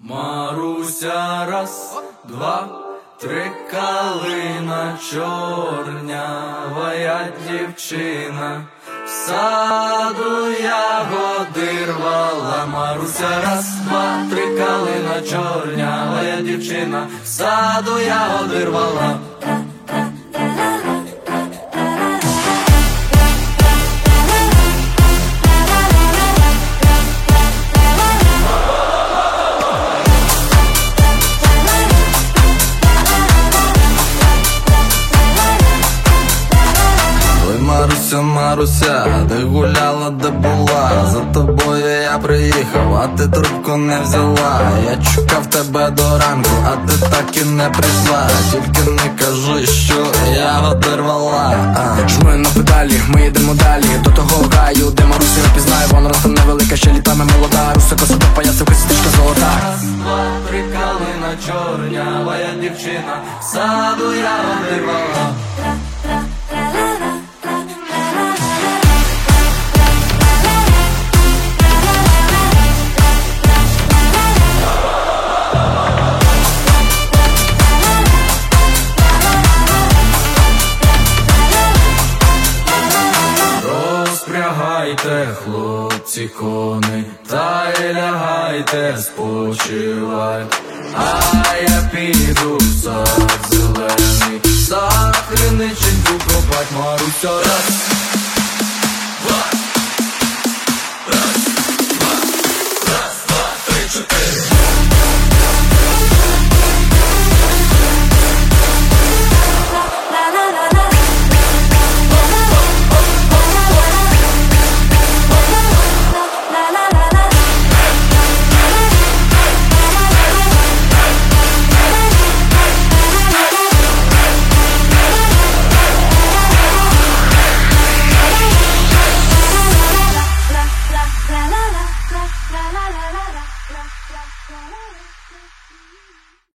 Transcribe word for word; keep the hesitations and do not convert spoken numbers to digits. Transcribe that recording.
Маруся, раз, два, три, калина чорнявая дівчина, в саду ягоди рвала. Маруся, раз, два, три, калина чорнявая дівчина, в саду ягоди рвала. Маруся, Маруся, де гуляла, де була? За тобою я приїхав, а ти трубку не взяла. Я чекав тебе до ранку, а ти так і не прийшла. Тільки не кажи, що ягоди рвала. Жми на педалі, ми йдемо далі до того гаю, де Маруся не пізнає. Вона росте невелика, ще літами молода. Руса, коса до паяців, косичка золота. Раз, два, три, калина чорнявая дівчина, в саду ягоди рвала. Розпрягайте, хлопці, коней, та й лягайте, спочивайте, а я піду в сад зелений, за криниченьку копать. Маруся, раз,